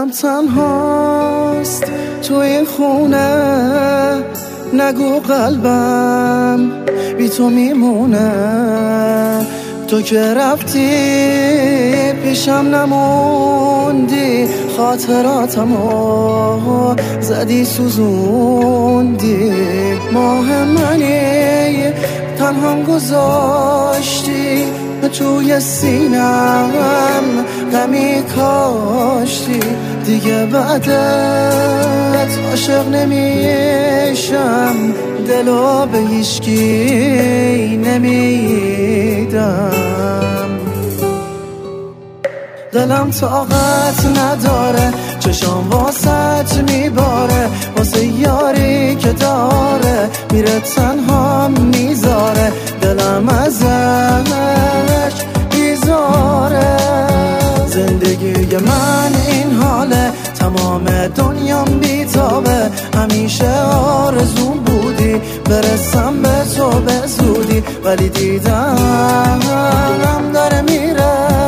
دلم تنهاست تو این خونه، نگو قلبم بی تو میمونه. تو که رفتی پیشم نموندی، خاطراتمو زدی سوزوندی. ماه منی تنهام گذاشتی، توی سینم غمی کاشتی. دیگه بعدت عاشق نمیشم، دلو به هیچکی نمیدم. دلم طاقت نداره، چشام واسط میباره، واسه یاری که داره میره تنها میذاره. دلم ازش بیزاره، زندگی من این حاله، تمام دنیام بیتابه. همیشه آرزوم بودی برسم به تو به زودی، ولی دیدم داره میره.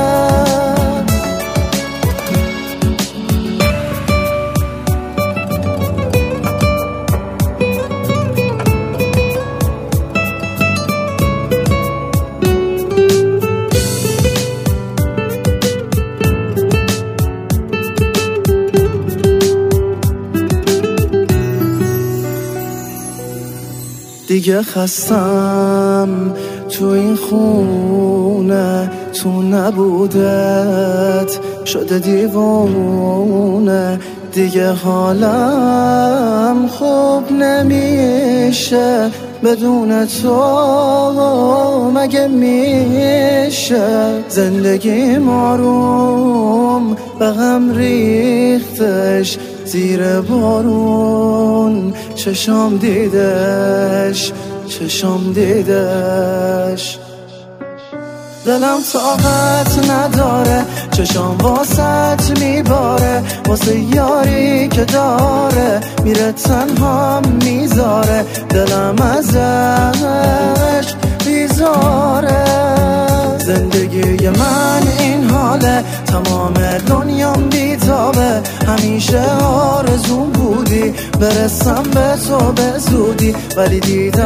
دیگه خستم تو این خونه، تو نبودت شده دیوونه. دیگه حالم خوب نمیشه بدون تو، مگه میشه؟ زندگی آروم به هم ریختش زیر بارون. چشام دیدش، چشام دیدش. دلم طاقت نداره، چشام واسط میباره، واسه یاری که داره میره تنها میذاره. دلم ازش بیزاره، زندگی من این حاله، تمام دنیام بیتابه. همیشه آرزوم بودی برسم به تو به زودی، ولی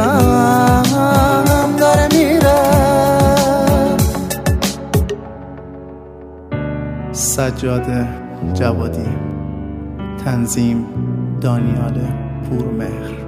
دیدم داره میره. سجاده جوادی، تنظیم دانیال پورمهر.